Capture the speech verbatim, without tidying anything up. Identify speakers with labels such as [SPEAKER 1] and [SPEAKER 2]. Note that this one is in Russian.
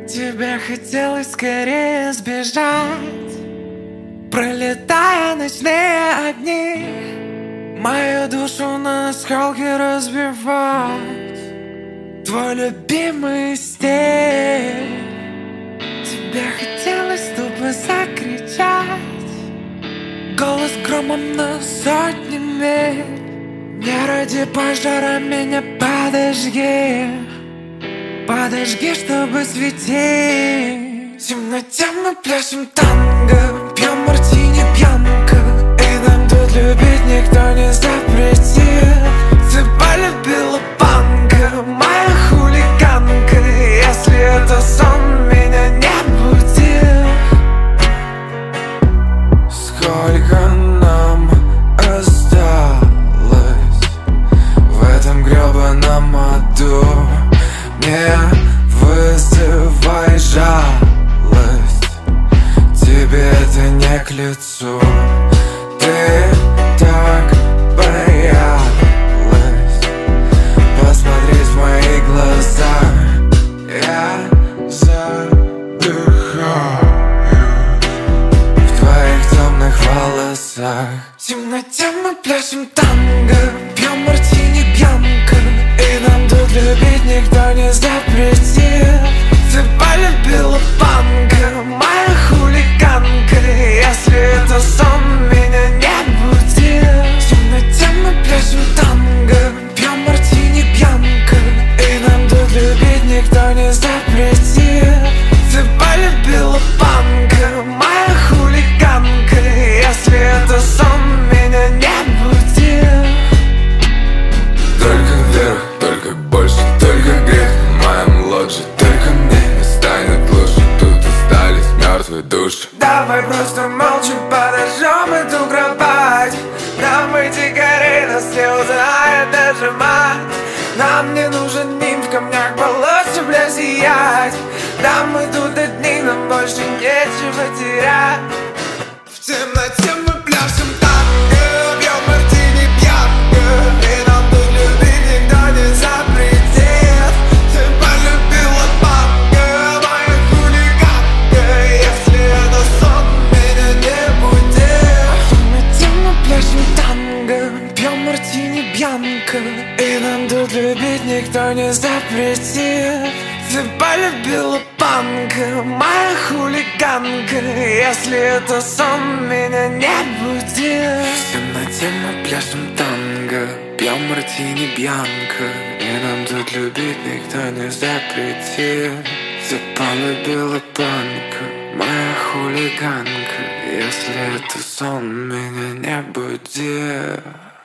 [SPEAKER 1] Тебе хотелось скорее сбежать, пролетая ночные огни, мою душу на осколки разбивать. Твой любимый стиль. Тебе хотелось тупо закричать, голос громом на сотни миль. Не ради пожара меня подожги, подожги, чтобы светить. В темноте мы пляшем танго, пьем мартини пьянка, и нам тут любить никто не запретит. Ты полюбила панка, моя хулиганка, если это сон, меня не будит. Сколько нам осталось в этом гребаном аду? Не вызывай жалость, тебе это не к лицу. Ты так боялась посмотреть в мои глаза. Я задыхаюсь в твоих темных волосах. В темноте мы пляшем танго, пьем мартини пьянка, и нам тут любить никто не запретит. Ты полюбила панка, моя хулиганка, если это сон, меня не будит. В темноте мы пляшем танго, пьем мартини пьянка, и нам тут любить никто не запретит. Ты полюбила панка, моя хулиганка, если это сон, меня не будет.
[SPEAKER 2] Только вверх, только больше, только грех в моем лодже. Только мне не станет лучше, тут остались мертвые души.
[SPEAKER 1] Давай просто молча подожжем эту кровать. Нам выйти горей, нас не узнает даже мать. Нам не нужен нимб, в камнях полости, бля, сиять. Да мы тут одни, нам больше нечего терять. В темноте мы пляшем танго, пьем мартини пьянка, и нам тут любить никто не запретит. Ты полюбила панка, моя хулиганка, если это сон, меня не будет. В темноте мы пляшем танго, пьем мартини пьянка, и нам тут любить никто не запретит. Ты полюбила панка, моя хулиганка, если это сон, меня не будет. В темноте мы пляшем танго, пьем мартини пьянка, и нам тут любить никто не запретит. Ты полюбила панка, моя хулиганка, если это сон, меня не будет.